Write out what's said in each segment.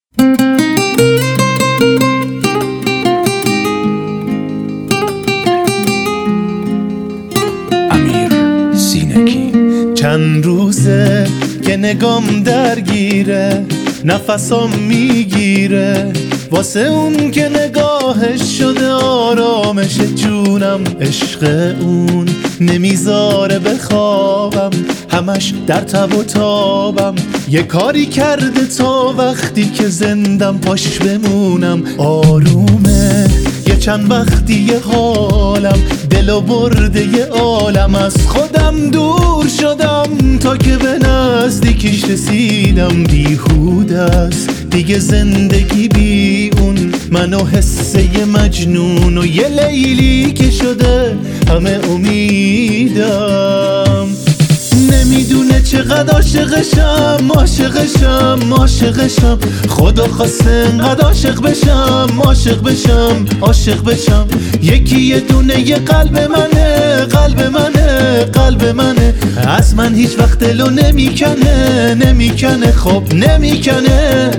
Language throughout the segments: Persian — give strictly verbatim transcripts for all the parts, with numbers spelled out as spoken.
امیر سینکی. چند روزه که نگام درگیره، نفسام میگیره واسه اون که نگاهش شده آرامش جونم. عشق اون نمیذاره بخوابم، همش در تب و تابم. یه کاری کرده تا وقتی که زندم پاش بمونم. آرومه یه چند وقتی یه حالم، دلو برده یه عالم. از خودم دور شدم تا که به نزدیکیش رسیدم. بیهوده است دیگه زندگی بی اون، منو حسه یه مجنون و یه لیلی که شده همه امیدم. نمیدونه چقدر عاشقشم، عاشقشم، عاشقشم. خدا خواسته انقدر عاشق بشم، عاشق بشم، عاشق بشم. یکی یه دونه یه قلب منه، قلب منه، قلب منه. از من هیچ وقت دلو نمیکنه، نمیکنه، خب نمیکنه.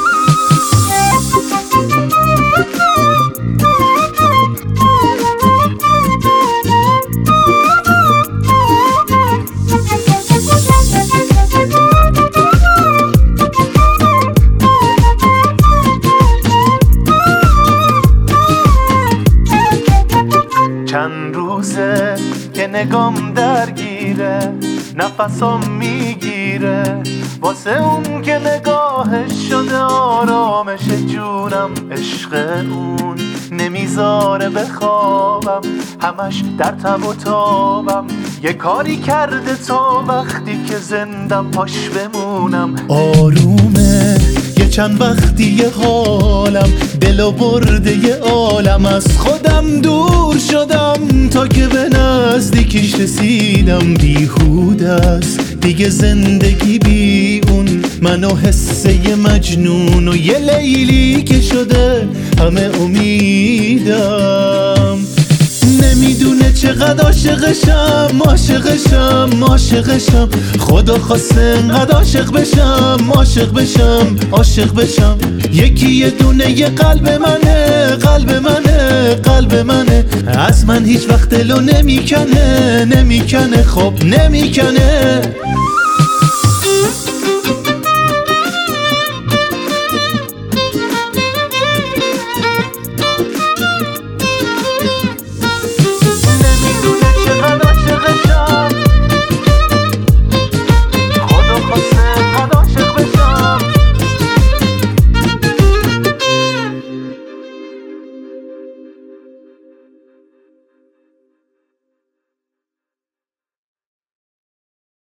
چند روزه که نگام درگیره، نفسام میگیره واسه اون که نگاهش شده آرامش جونم. عشق اون نمیذاره بخوابم، همش در تب و تابم. یه کاری کرده تا وقتی که زندم پاش بمونم. آرومه یه چند وقتی یه حالم، دلو برده یه عالم. از خودم دور شدم تا که به نزدیکیش رسیدم. بیهوده است دیگه زندگی بی اون، منو حسه یه مجنون و یه لیلی که شده همه امیدم. نمیدونه چقدر عاشقشم، عاشقشم، عاشقشم. خدا خواسته انقدر عاشق بشم، عاشق بشم، عاشق بشم. یکی یه دونه یه قلب منه، قلب منه، قلب منه. از من هیچ وقت دلو نمیکنه، نمیکنه، خب نمیکنه.